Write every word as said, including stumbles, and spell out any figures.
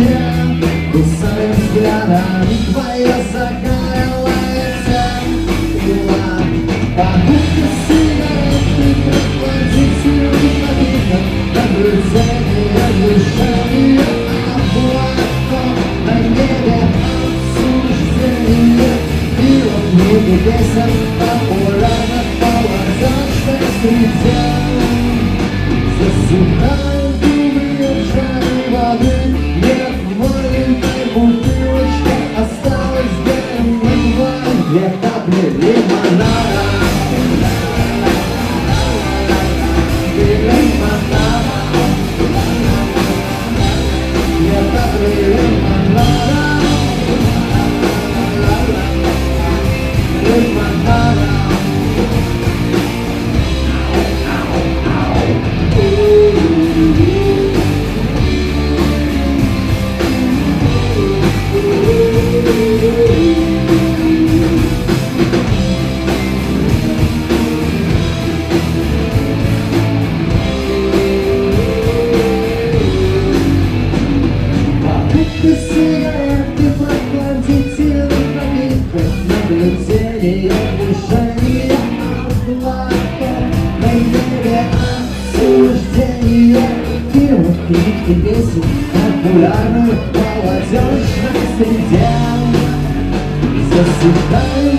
кусаю взглядом твое загорелое тело. Покупка сигареты, пропозицию напитков, наблюдение, движение облаков на небе, обсуждение пива, книги, песен, популярных молодежной среде. Засыпаю дубли ржаной воды, нет маленькой бутылочки, осталось где-то две капли лимонада. Лимонада, две капли лимонада, лимонада. Сигареты, прохладительных напитков, наблюдение, движение облаков на небе, обсуждение фильмов, книг и песен, популярных в молодежной среде. Засыпаю